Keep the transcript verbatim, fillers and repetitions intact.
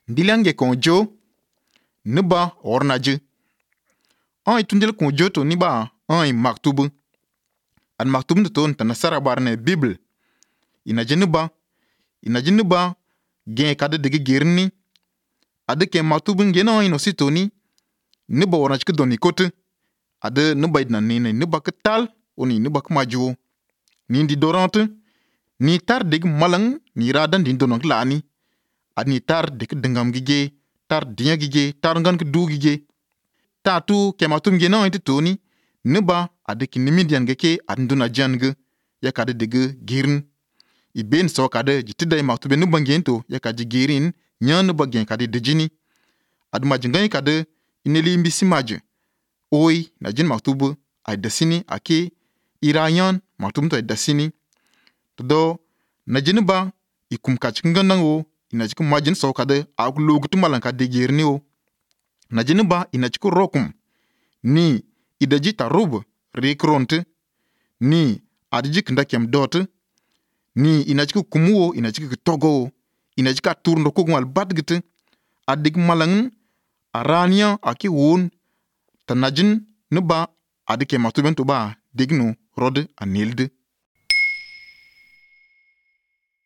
Ndilange kon jo niba ornaje. An itundel kon jo to niba an maktubu. Ad maktubu to nta nasara barne Bible. Inaje niba inaje niba gen kade dege gerni. Ade ke maktubu ngena an ino sitoni niba ornaj ke doni kote. Ade niba idna nene niba ke tal oni niba ke majo. Ni ndi dorante ni tar dege malang ni radan din donong lani. Ad ni tar deke dengam gige, tar dinya gige, tar ngan ke du gige. Tatu ke maktum ngena an toni niba ade ki nimidian geke ad nduna janga ya kade dege girin. Iben so kade jitida i maktube niba ngento ya kade girin nyan niba gen kade dejini. Ad majingan kade ineli mbisi maje. Oi na jin maktubu ay dasini ake irayan maktum to ay dasini. Todo na jin ba ikum kachik ngandango ina chik majin so kade ak logutu malan kade gerni o. Na jin ba ina chik rokum ni idaji tarub rekronte ni adijik ndakem dote ni ina chik kumuo ina chik togo ina chik aturndo kogmal badgite adik malang arania ake won tanajin niba adike maktuben to ba digno rode anilde.